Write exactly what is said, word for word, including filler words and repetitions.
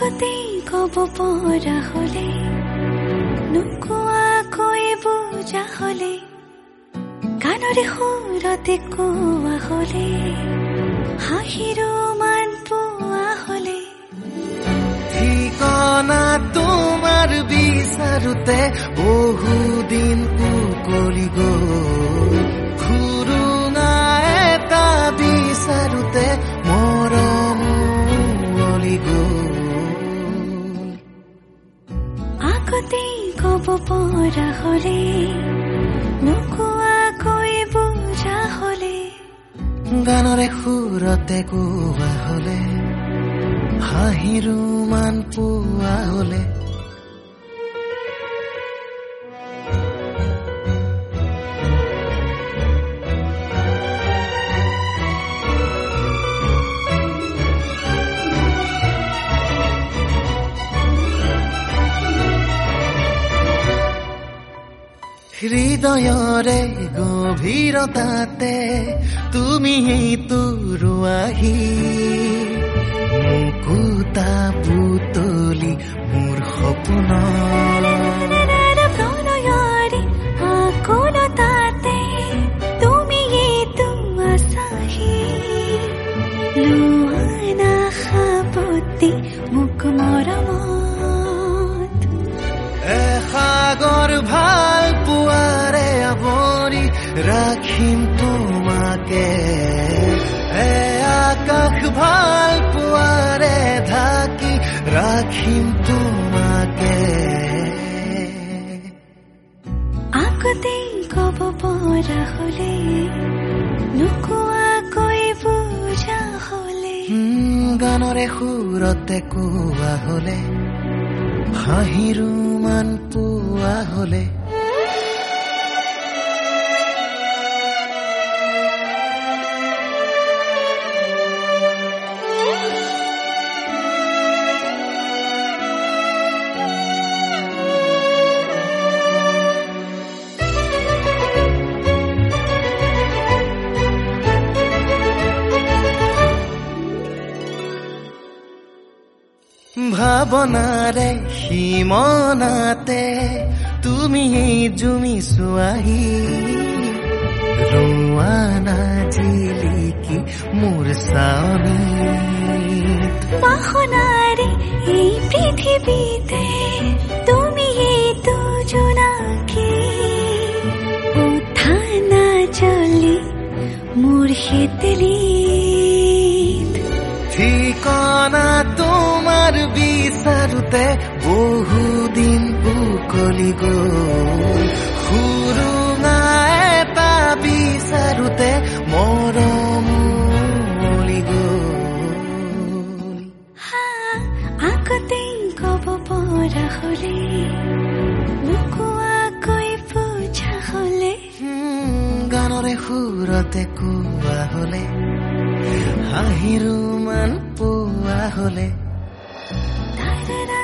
আগতেই কব পৰা হলে নোকোৱাকৈ বুজা হলে গানৰে সুৰতে কোৱা হলে হাঁহিৰো মান পোৱা হলে ঠিকনা তোমাৰ বিচাৰোতে বহুদিন উকলি গ'ল খুৰুঙা এটা বিচাৰোতে মৰম উৱলি গ'ল আগতেই কব পৰা হলে নোকোৱাকৈ বুজা হলে গানৰে সুৰতে কোৱা হলে হাঁহিৰো মান পোৱা হলে হৃদয়ৰে গভীৰতাতে তুমি তোৰুৱাহি মুকুতা বুটলি মোৰ সপোন প্ৰণয়ৰে আকুলতাতে তুমি এইটো আছাহি লোৱানা সাৱতি মোক মৰমত এসাগৰ ভাল পুৱাৰে আৱৰি ৰাখিম তোমাকে এ আকাশ ভাল পুৱাৰে ঢাকি ৰাখিম তোমাকে আগতেই কব পৰা হলে নোকোৱাকৈ বুজা হলে গানৰে সুৰতে কোৱা হলে হাঁহিৰো মান পোৱা হলে ভাৱনাৰে সীমনাতে তুমি জুমি চোৱাহি ৰোৱানা জিলিকি মোৰ চাৱনিত বাসনাৰে এই পৃথিৱীতে তুমি এইটো জোনাকী উঠা নাজলি মোৰ হেতেলিত ঠিকনা তোমাৰ বিচাৰোতে বহুদিন উকলি গ'ল খুৰুঙা এটা বিচাৰোতে মৰম উৱলি গ'ল আগতেই কব পৰা হলে নোকোৱাকৈ বুজা হলে গানৰে সুৰতে কোৱা হলে হাঁহিৰো মান পোৱা হলে da da da